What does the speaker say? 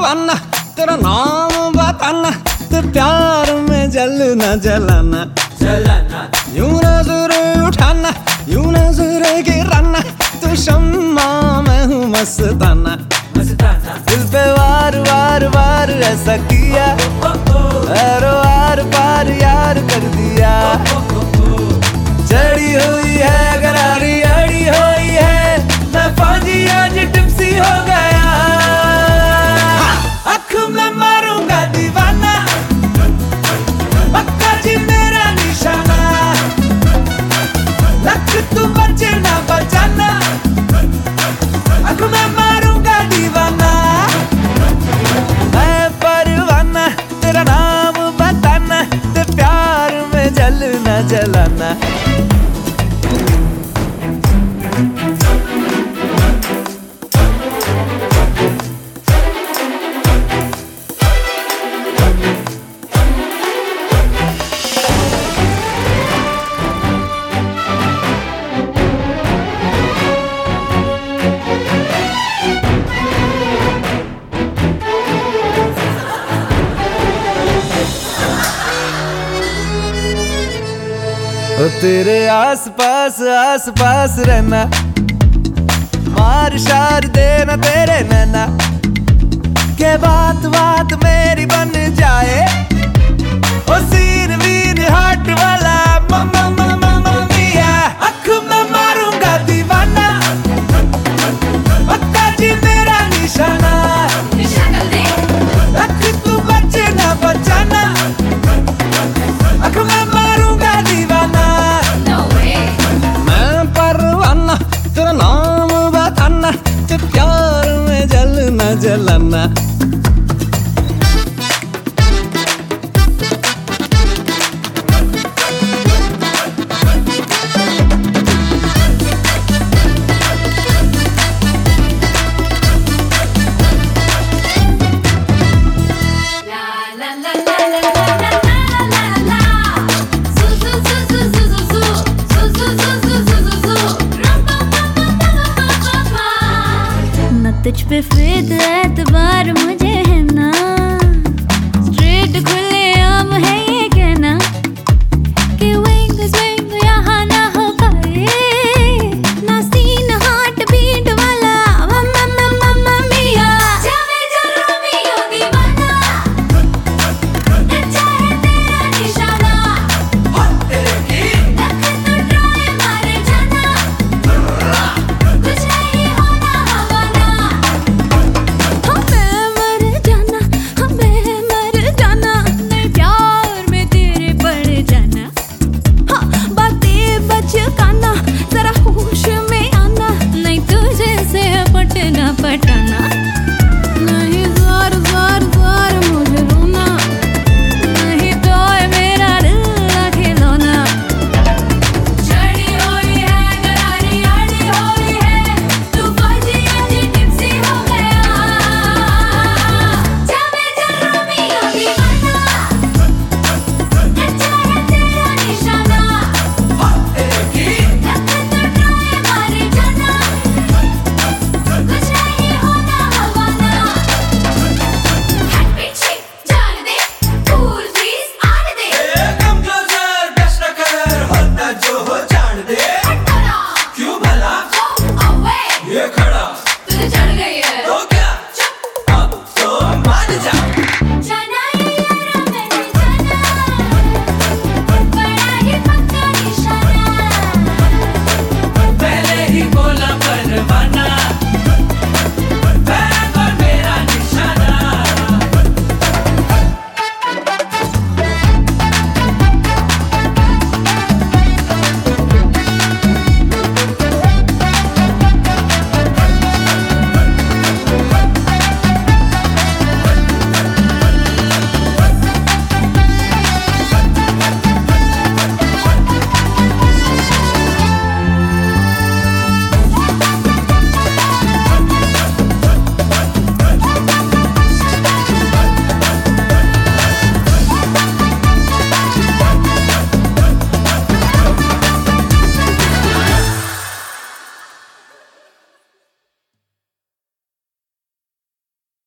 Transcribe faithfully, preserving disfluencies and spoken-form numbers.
परवाना तेरा नाम बताना, तो प्यार में जलना जलाना जलाना, यूं नजर उठाना यूं नजर गिराना, तो शम्मा मैं हूँ मस्ताना। मस्ताना दिल पे वार वार वार ऐसा किया, ऐरो आर पार यार कर दिया। चढ़ी हुई है गरारी अड़ी हुई है, मैं फौजी आज टिप्सी हो गया। आँख में मारूंगा दीवाना, पक्का जी मेरा निशाना, लक तू बचे ना बचाना। आँख में मारूंगा दीवाना, मैं परवाना तेरा नाम बताना, ते प्यार में जलना जलाना। ओ तेरे आस पास आस पास रहना, मार शार देना तेरे नैना, के बात बात मेरी बन जाए। ओ सीन वीन हाट वाला मम्मा मम्मा मम्मिया, आँख में मारूंगा दीवाना, पक्का जी मेरा निशाना, निशाना दे लक तू बचे ना बचाना। आँख में मारूंगा दीवाना, no way मैं परवाना तेरा नाम बताना, ते प्यार में जलना जलाना। la la la la la la la la la la su su su su su su su su su su su su su ram pa pa pa pa pa pa pa, ना तुझ पे फिर